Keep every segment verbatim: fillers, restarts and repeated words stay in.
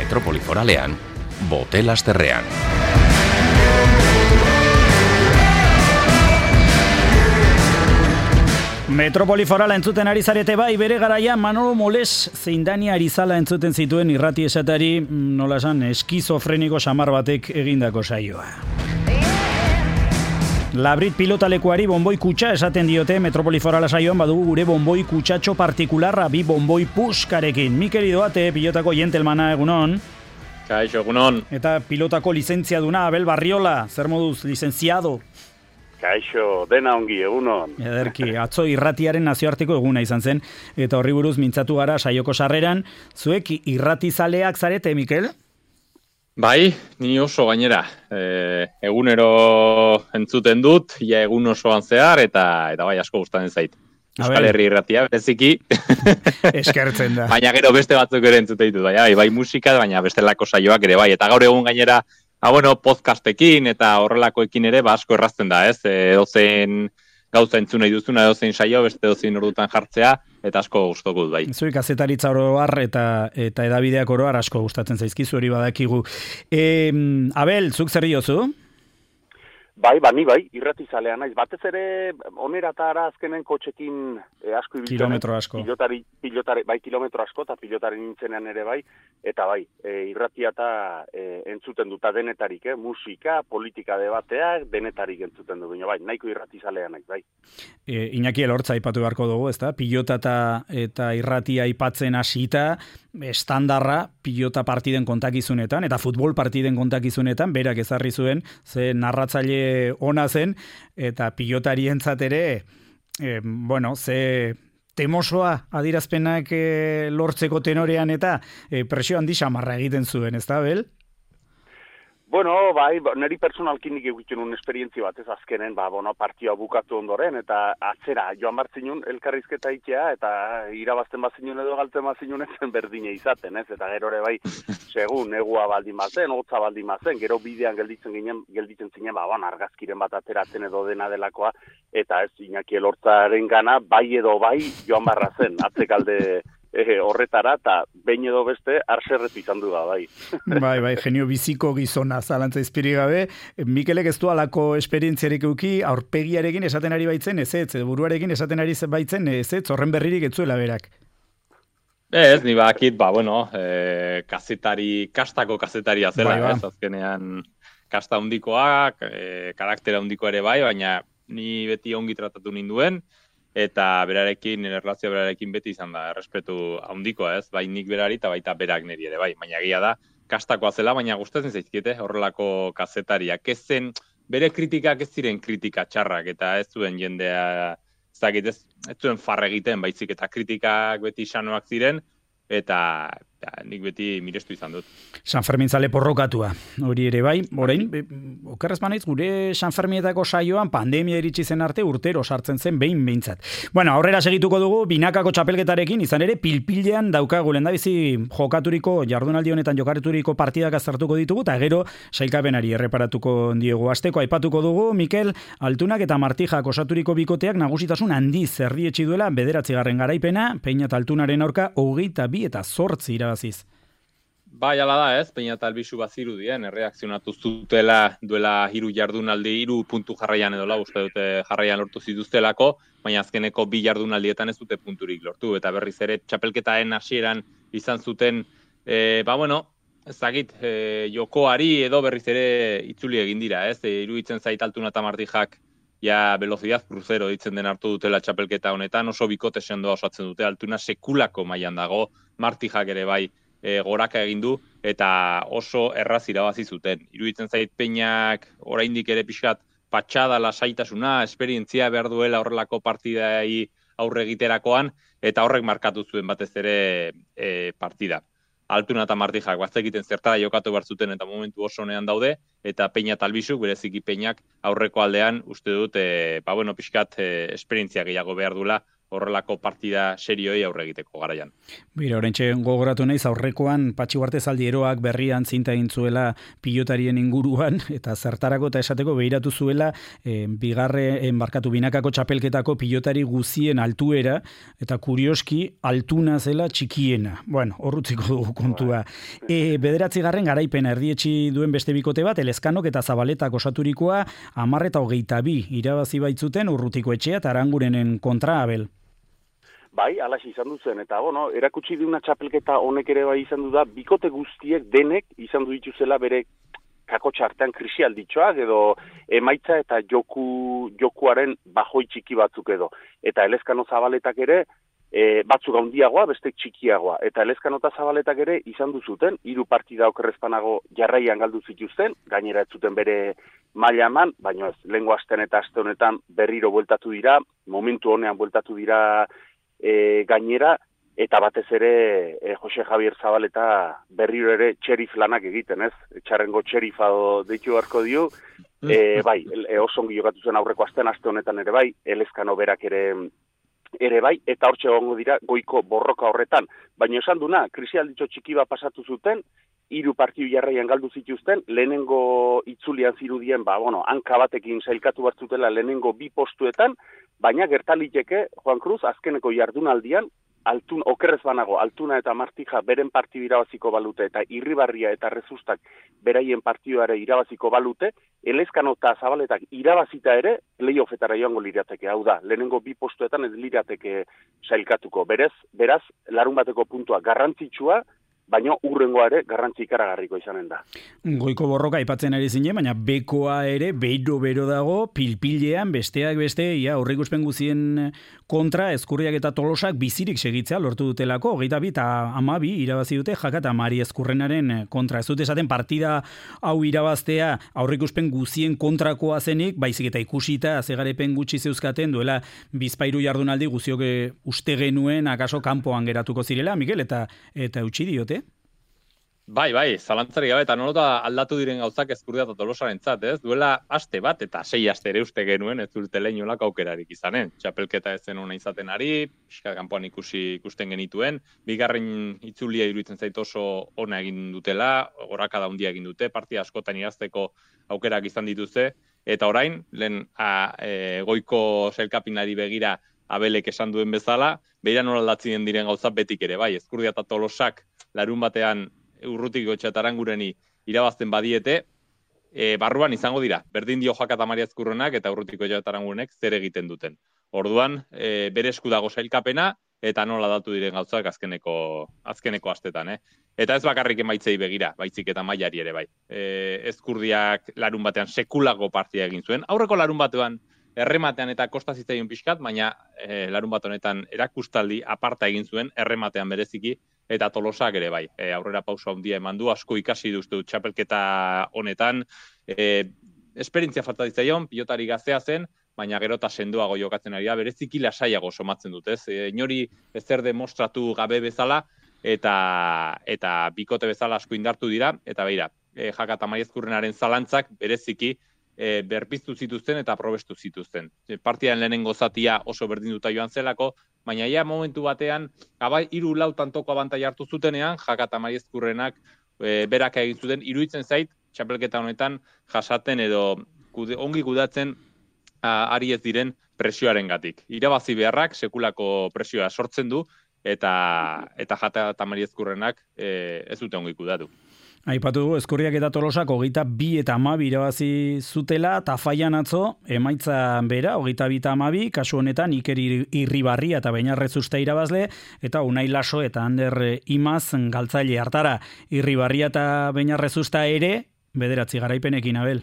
Metropoli Foralean, Bote-Lasterrean. Metropoli Forala entzuten ari zarete bai, bere garaia Manolo Moles zein Dani Arizala entzuten zituen irrati esatari, nola esan, eskizofreniko samar batek egindako saioa. Labrit pilotalekuari bonboi kutxa esaten diote Metropoli Forala saioan, badugu gure bonboi kutxatxo partikularra bi bonboi puskarekin. Mikel Idoate, pilotako jentelmana, egunon. Kaixo, egunon. Eta pilotako lizentziaduna, Abel Barriola, zer moduz, lizenziado? Kaixo, dena ongi, egunon. Ederki, atzo irratiaren nazioarteko eguna izan zen, eta horri buruz mintzatu gara saioko sarreran. Zuek irratizaleak zarete, Mikel? Bai, ni oso gainera. E, egunero entzuten dut, ja egun osoan zehar, eta eta bai asko gustatzen zait. Euskal Herri irratia, bereziki. Eskertzen da. Baina gero beste batzuk ere entzuten ditut, bai, bai musika, baina bestelako saioak ere bai. Eta gaur egun gainera, ah, bueno, podcastekin eta horrelakoekin ere ba asko errazten da, ez? E, dozen gauza entzun nahi duzuna, dozen saio, beste dozen ordutan jartzea, eta asko gustoko dut bai. Zuek kazetaritza oro har eta eta edabideak oro har asko gustatzen zaizkizu, hori badakigu. E, Abel, zuk zer diozu? Bai, bani bai, irratizalea naiz. Batez ere, oneratara azkenen kotxekin eh, asko ibiltzen. Kilometro asko. Pilotari, pilotari, bai, kilometro asko, eta pilotari nintzenean ere bai. Eta bai, e, irratia eta e, entzuten duta denetarik, eh? Musika, politika debateak, denetarik entzuten du. Bai, nahiko irratizalea naiz, bai. E, Iñaki Elortza aipatu beharko dugu, ezta? Pilota eta, eta irratia aipatzen hasita, estandarra pilota partiden kontakizunetan, eta futbol partiden kontakizunetan, berak ezarri zuen, ze narratzaile ona zen, eta pilotarientzat ere, e, bueno, ze temosoa adirazpenak e, lortzeko tenorean eta e, presio handi xamarra egiten zuen, ez da, Bel? Bueno, bai, niri personalkin nik egiten un esperientzi bat, ez azkenen, ba, bueno, partioa bukatu ondoren, eta atzera, joan bartzinun elkarrizketa itea, eta irabazten bazinun edo galtzen bazinun ezen berdine izaten, ez, eta gero ere bai, segun, negua baldin bazen, hotza baldin bazen, gero bidean gelditzen ginen, gelditzen zinen, ba, ban, argazkiren bat ateratzen edo dena delakoa, eta ez, Iñaki Elortzaren gana, bai edo bai, joan barra zen, atzekalde Eh, horretara, eta behin edo beste arserretu izan du da, bai. Bai, bai, genio biziko gizona, zalantza izpiri gabe. Mikelek ez du alako esperientziarik euki, aurpegiarekin esaten ari baitzen, ez ez, buruarekin esaten ari baitzen, ez ez, horren berririk etzuela berak. Ez, ni bakit, ba, bueno, e, kazetari, kastako kazetaria zela, bai, ba. Ez, azkenean kasta handikoak, e, karaktera handiko ere bai, baina ni beti ongi tratatu ninduen, eta berarekin, erlazioa berarekin beti izan da, errespetu handikoa, ez, bai nik berari eta baita berak niri ere, bai, baina egia da, kastakoa zela, baina gustatzen zaizkiete, horrelako kazetariak, ez zen, bere kritikak ez ziren kritika txarrak, eta ez zuen jendea, ez dakit, ez, ez zuen farre egiten, baizik, eta kritikak beti sanoak ziren, eta ja, nik beti mirestu izan dut. San Fermin zale porrokatua, hori ere bai, orain, okerrez banaiz, gure San Ferminetako saioan pandemia iritsi zen arte urtero sartzen zen behin behintzat. Bueno, aurrera segituko dugu, binakako txapelketarekin, izan ere, pilpilean daukagu lehendabizi jokaturiko, jardunaldi honetan jokaturiko partidak aztertuko ditugu, eta gero sailkapenari erreparatuko diegu. Asteko aipatuko dugu, Mikel, Altunak eta Martijak osaturiko bikoteak nagusitasun handi zerdietsi duela bederatzigarren garaipena, Peña eta Altunaren aurka hogeita bi eta zortzi irabaziz. Bai, ala da ez, Peña eta Albizu bazirudien, erreakzionatu zutela duela hiru jardunaldi, hiru puntu jarraian edo lau, uste dute jarraian lortu zituztelako, baina azkeneko bi jardunaldietan ez dute punturik lortu, eta berriz ere txapelketaren hasieran izan zuten, e, ba bueno, ezagit, e, jokoari edo berriz ere itzuli egin dira, ez, e, iruditzen zait Altuna eta Martijak ja velocidad crucero ditzen den hartu dutela txapelketa honetan, oso bikote sendoa osatzen dute, Altuna sekulako mailan dago, Martijak ere bai e, goraka egin du, eta oso erraz irabazi zuten. Iruditzen zait Peñak oraindik ere pixkat patxada, lasaitasuna, esperientzia behar duela horrelako partidai aurre egiterakoan, eta horrek markatu zuen batez ere e, partida. Altuna eta Martijak bat egiten zertara jokatu behar zuten eta momentu oso honean daude, eta Peña eta Albizuk, bereziki Peñak aurreko aldean, uste dut, e, ba bueno, pixkat e, esperientzia gehiago behar duela horrelako partida serioei aurre egiteko garaian. Bira, orentxe gogoratu naiz aurrekoan Patxi Ugarte Zaldieroak berrian zinta egin zuela pilotarien inguruan eta zertarako eta esateko behiratu zuela eh, bigarre enbarkatu binakako txapelketako pilotari guzien altuera eta kurioski altuna zela txikiena. Bueno, horrutziko dugu kontua. E, bederatzi garren garaipena erdietxi duen beste bikote bat, Elezkanok eta Zabaletak osaturikoa hamar eta hogeita bi irabazi baitzuten Urrutiko Etxea eta Arangurenen kontra, Abel. Bai, alax izan duzen, eta bueno, erakutsi diuna txapelketa honek ere bai izan du da, bikote guztiek denek izan du dituzela bere kakotxa artean krisialditxoak edo emaitza eta joku, jokuaren bajoi txiki batzuk edo. Eta Elezkano Zabaletak ere, e, batzuk handiagoa, beste txikiagoa. Eta Elezkano eta Zabaletak ere izan du zuten, hiru partida okerrezpanago jarraian galdu zituzten, gainera ez zuten bere maila eman, baina ez, lehengo astean eta aste honetan berriro bueltatu dira, momentu honean bueltatu dira E, gainera, eta batez ere e, Jose Javier Zabaleta berriro ere txerif lanak egiten, ez? Txarrengo txerifa deitu beharko dio, e, bai, e, oso ongi jokatu zen aurreko astean, aste honetan ere bai, Elezkano berak ere ere bai, eta hortxe egongo dira goiko borroka horretan. Baina esan duna, krisialditxo txiki bat pasatu zuten, hiru partidu jarraian galdu zituzten, lehenengo itzulian zirudien, ba, bueno, hanka batekin sailkatu bat zutela lehenengo bi postuetan, baina gertaliteke, Juan Cruz, azkeneko jardunaldian, altun, okerrez banago, Altuna eta Martija beren partidu irabaziko balute, eta Irribarria eta Rezustak beraien partiduare irabaziko balute, Elezkano eta Zabaletak irabazita ere, playoffetara joango lirateke, hau da, lehenengo bi postuetan ez lirateke sailkatuko. Berez, beraz, larun bateko puntua garrantzitsua, baina urrengoa ere garrantzi ikaragarriko izanen da. Goiko borroka aipatzen ari zinen, baina bekoa ere beiro bero dago, pilpilean besteak beste, ia aurreikuspen guzien kontra Ezkurriak eta Tolosak bizirik segitzea lortu dutelako, hogeita bi eta hamabi irabazi dute Jaka eta Mari Ezkurrenaren kontra. Ez dute esaten partida hau irabaztea aurreikuspen guzien kontrakoa zenik, baizik eta ikusita zegarepen gutxi zeuzkaten duela bizpairu jardunaldi guzioke uste genuen akaso kanpoan geratuko zirela, Mikel, eta eta eutsi diote. Bai, bai, zalantzari gabe, eta nolota aldatu diren gauzak Ezkurdia eta Tolosarentzat, ez? Duela aste bat, eta sei aste ere uste genuen, ez dute lehinolak aukerarik izanen. Txapelketa ez zen ona izaten ari, pixka kanpoan ikusi ikusten genituen, bigarren itzulia iruditzen zait oso ona egin dutela, gorakada handia egin dute, partia askotan irazteko aukerak izan dituzte, eta orain, lehen a, e, goiko sailkapinari begira Abelek esan duen bezala, beira nola aldatzen diren gauza betik ere, bai, Ezkurdia eta Tolosak larun batean Urrutiko Etxea eta Arangureni irabazten badiete, e, barruan izango dira, berdin dio Jaka eta Mari Ezkurrenak eta Urrutiko Etxea eta Arangurenek zer egiten duten. Orduan, e, bere esku dago sailkapena, eta nola datu diren gauzak azkeneko, azkeneko astetan, eh? Eta ez bakarrik emaitzei begira, baizik eta mailari ere bai. E, Ezkurdiak larun batean sekulago partia egin zuen, aurreko larun batean errematean eta kosta zitzaion pixkat, baina e, larun bat honetan erakustaldi aparta egin zuen, errematean bereziki, eta Tolosak ere bai, e, aurrera pausa handia eman du, asko ikasi duztu txapelketa honetan, e, esperientzia falta ditzaion, pilotari gaztea zen, baina gero eta sendoago jokatzen ari da, bereziki lasaiago somatzen dut, ez? E, inori ezer demostratu gabe bezala, eta eta bikote bezala asko indartu dira, eta beira, e, Jaka eta Mari Ezkurrenaren zalantzak bereziki e, berpiztu zituzten eta probestu zituzten. E, partidan lehenengo zatia oso berdinduta joan zelako, baina ja momentu batean, abai, hiru lau tantoko abantai hartu zutenean, Jaka eta Mari Ezkurrenak e, berak egin zuten, iruditzen zait, txapelketa honetan jasaten edo kude, ongi kudatzen a, ari ez diren presioarengatik. Irabazi beharrak sekulako presioa sortzen du, eta eta Jaka eta Mari Ezkurrenak e, ez dute ongi kudatu. Aipatu dugu, Ezkurriak eta Tolosak hogeita bi eta hamabi irabazi zutela, Tafaian atzo, emaitza bera, hogeita bi eta hamabi, kasu honetan Iker Irribarria eta Beñarrezusta irabazle, eta Unai Laso eta Ander Imaz galtzaile hartara. Irribarria eta Beñarrezusta ere, bederatzi garaipenekin, Abel.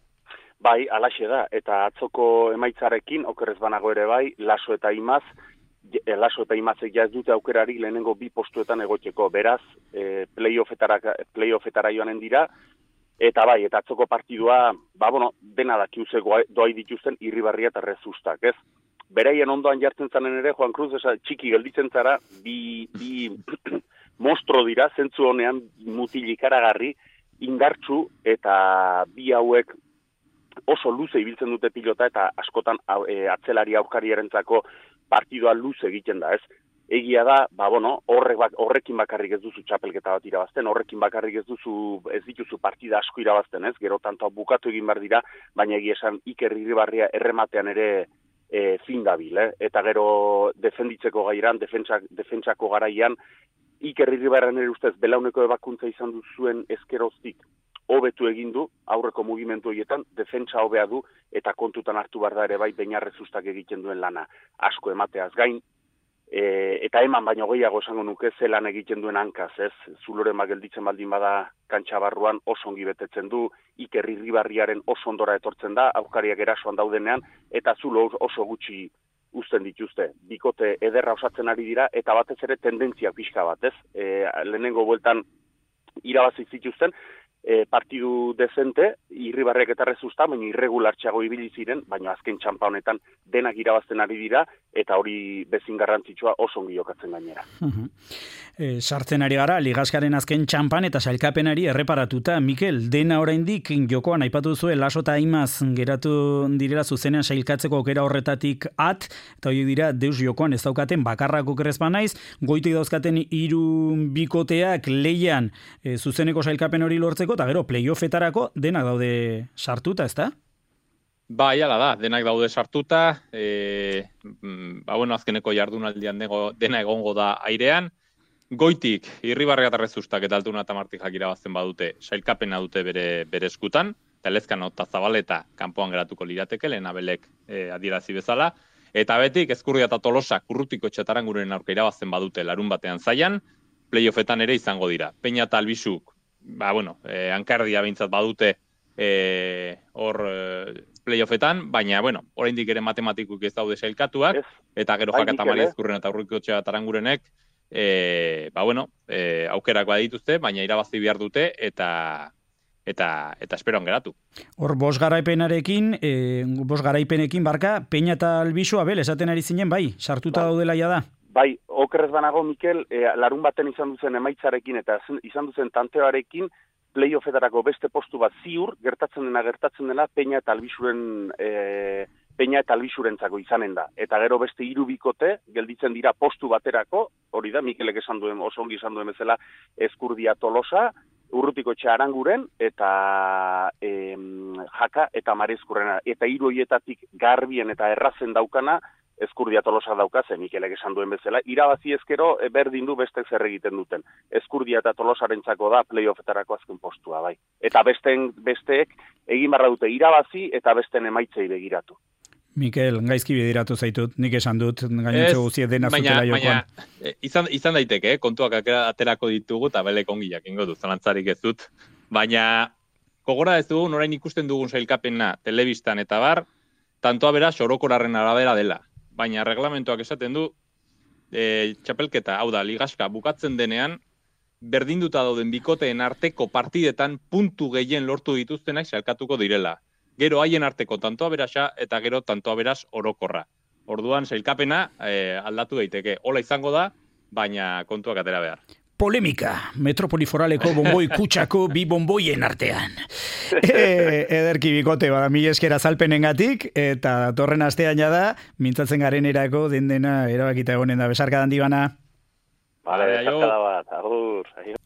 Bai, alaxe da, eta atzoko emaitzarekin, okerrez banago ere bai, Laso eta Imaz, Laso eta Imazek ja ez dute aukerari lehenengo bi postuetan egotzeko, beraz, e, playoffetara, playoffetara joanen dira, eta bai, eta atzoko partidua, ba, bueno, dena dakiuze doai dituzten Irribarria eta Rezustak, ez? Beraien ondoan jartzen zanen ere, Juan Cruz, esa, txiki gelditzen zara, bi, bi mostro dira, zentzu honean mutil ikaragarri, indartsu, eta bi hauek oso luze ibiltzen dute pilota, eta askotan e, atzelari aurkarierentzako partidua luz egiten da, ez? Egia da, ba, bueno, horrek bak, horrekin bakarrik ez duzu txapelketa bat irabazten, horrekin bakarrik ez duzu, ez dituzu partida asko irabazten, ez? Gero tanto bukatu egin behar dira, baina egia esan Iker Irribarria errematean ere e, fin dabil, eh? Eta gero defenditzeko gairan, defentsak, defentsako garaian, Iker Irribarrian ere ustez belauneko ebakuntza izan duzuen ezkeroztik hobetu egin du, aurreko mugimendu horietan, defentsa hobea du, eta kontutan hartu behar da ere bai Beñarrezustak egiten duen lana asko emateaz gain, e, eta eman baino gehiago esango nuke zelan egiten duen hankaz, ez? Zuloren gelditzen baldin bada kantxa barruan oso ongi betetzen du, Iker Irribarriaren oso ondora etortzen da, aurkariak erasoan daudenean, eta zulo oso gutxi uzten dituzte. Bikote ederra osatzen ari dira, eta batez ere tendentzia pixka bat, ez? E, lehenengo bueltan irabazi zituzten, e, partidu dezente, Irribarriak eta Rezusta, baina irregulartxago ibili ziren, baina azken txampa honetan denak irabazten ari dira, eta hori bezin garrantzitsua oso ongi jokatzen gainera. E, sartzen ari gara, ligaskaren azken txampan eta sailkapenari erreparatuta. Mikel, dena oraindik jokoan aipatu zuen Laso eta Imaz geratu direla zuzenean sailkatzeko aukera horretatik at, eta hori dira deus jokoan ez daukaten bakarrak okerrez banaiz, goitik dauzkaten hiru bikoteak leian e, zuzeneko sailkapen hori lortzeko, eta gero playoffetarako denak daude sartuta, ezta? Bai, ala da, denak daude sartuta, e, ba, bueno, azkeneko jardunaldian nego, dena egongo da airean, goitik, Irribarria eta Rezustak eta Altuna eta Martijak irabazten badute, sailkapena dute bere, bere eskutan, eta Lezkano eta Zabaleta kanpoan geratuko lirateke, lehen abelek e, adierazi bezala, eta betik, Ezkurdia eta Tolosa, Kurrutiko Txataranguren aurka irabazten badute larun batean zaian, playoffetan ere izango dira. Peña eta Albizuk, ba, bueno, e, hankardia behintzat badute hor e, playoffetan, baina, bueno, oraindik ere matematikuk ez daude sailkatuak, eta gero Jaka eta Mari Ezkurren eta Urriko Txatarangurenek, e, ba, bueno, e, aukerak badituzte, baina irabazi behar dute, eta eta eta esperoan geratu. Hor, bost garaipenarekin, e, bost garaipenekin barka, Peña eta Albizu, Abel, esaten ari zinen, bai, sartuta ba. Daudela ja da. Bai, okerrez banago, Mikel, e, larun baten izan duzen emaitzarekin eta izan duzen tanteoarekin, playoffetarako beste postu bat ziur, gertatzen dena gertatzen dela, Peña eta Albizuren e, Peña eta Albizurentzako izanen da. Eta gero beste hiru bikote, gelditzen dira postu baterako, hori da, Mikelek esan duen, oso ongi esan duen bezala, Ezkurdia Tolosa, Urrutiko Txaranguren, eta e, Jaka eta Mari Ezkurrena. Eta hiru horietatik garbien eta errazen daukana, Ezkurdia Tolosa daukazen, Mikelek esan duen bezala, irabazi ezkero berdin du bestek zer egiten duten. Ezkurdia eta Tolosarentzako da playoffetarako azken postua, bai. Eta besteen, besteek egin barra dute irabazi eta besteen emaitzei begiratu. Mikel, gaizki bideratu zaitut, nik esan dut, gainotxo guziet dena zutela jokoan. Baina, izan, izan daiteke, eh? Kontuak aterako ditugu eta belek ongi jakingo du, zalantzarik ez dut. Baina, gogora ez dugun, orain ikusten dugun sailkapena telebistan eta bar, tantoa beraz orokoraren arabera dela. Baina reglamentoak esaten du, e, txapelketa, hau da, ligaska bukatzen denean, berdinduta dauden bikoteen arteko partidetan puntu gehien lortu dituztenak sailkatuko direla. Gero haien arteko tantoa berasa eta gero tantoa beraz orokorra. Orduan, sailkapena e, aldatu daiteke. Hola izango da, baina kontuak atera behar. Polemika, Metropoli Foraleko bomboi kutsako bi bomboien artean. E, ederki bikote, bada, mi eskera zalpenengatik, eta torren astean jada, mintzatzen garen erako den dena erabakita egonen da. Besarka dandi bana. Vale, besarka da bat, agur.